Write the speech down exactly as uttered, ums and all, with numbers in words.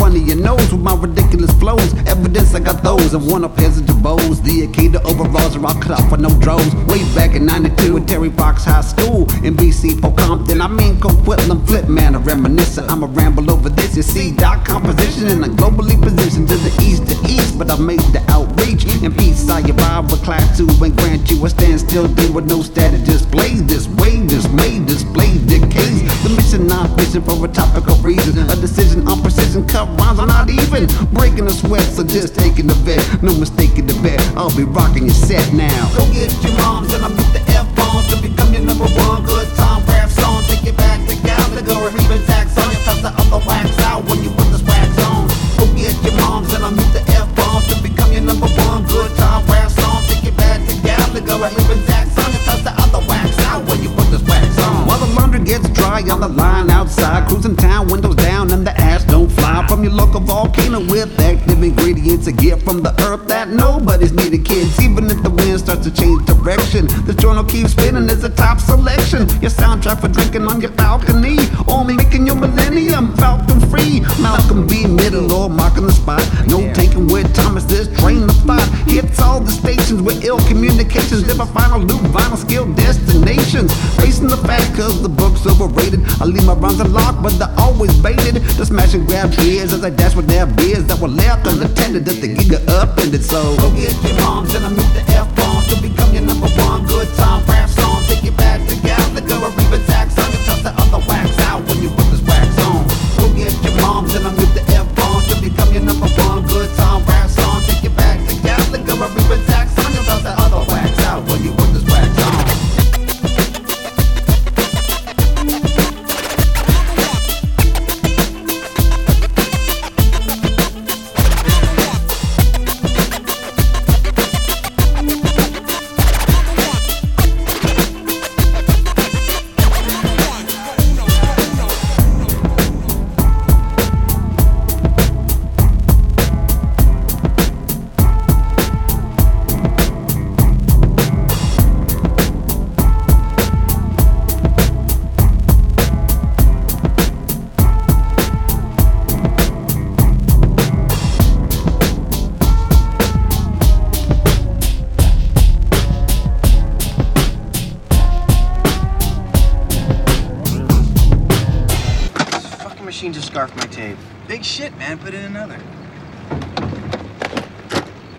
front of your nose with my ridiculous flows. Evidence I got those. I want a peasant of bows. The Akeda overalls are all cut off for no droves. Way back in ninety-two at Terry Fox High School in B C for Compton. I mean Coquitlam flip man, a reminiscent. I'm a ramble over this. You see, dot composition and a globally positioned to the east to east, but I made the outreach. In peace, I arrive with class two and grant you a standstill deal with no static display. This way, this may display the case. The mission I'm fishing for a topical reason. A decision on precision, cut rhymes, I'm not even breaking the sweat, so just taking the bet. No mistaking the bet, I'll be rocking your set now. Go get your moms and I'm with the F-bombs to become your number one good time rap song. Take it back to Gallagher or even tax on your toss the other wax out when you put the wax on. Go get your moms and I'm with the F-bombs to become your number one good time rap song. Take it back to Gallagher or even tax on your toss the other wax out when you put the wax on. While the laundry gets dry on the line outside, cruising town, windows down and the ash don't fly from your local volcano with active ingredients to get from the earth that nobody's needed, kids. Even if the wind starts to change direction, the journal keeps spinning as a top selection. Your soundtrack for drinking on your balcony or making your millennium Falcon free. Malcolm B. Middle or marking the spot. No taking with Thomas, this train of thought hits all the stations with ill communications. Never final loop, vinyl skill destinations. Facing the fact cause the book's overrated. I leave my rhymes unlocked, but they're always baited. The smash and grab ears as I dash with their beers that were left unattended as the giga upended. So go get your moms and I mute the F-bombs to become your number one good time rap song. Take it back to Gallagher or even tax on your toss the other wax out when you put this wax on. Go get your moms and I mute the F-bombs to become your number one good time rap song. Take it back to Gallagher or even tax on your toss the other wax out when you put this wax on. Machine just scarfed my tape. Big shit, man. Put in another.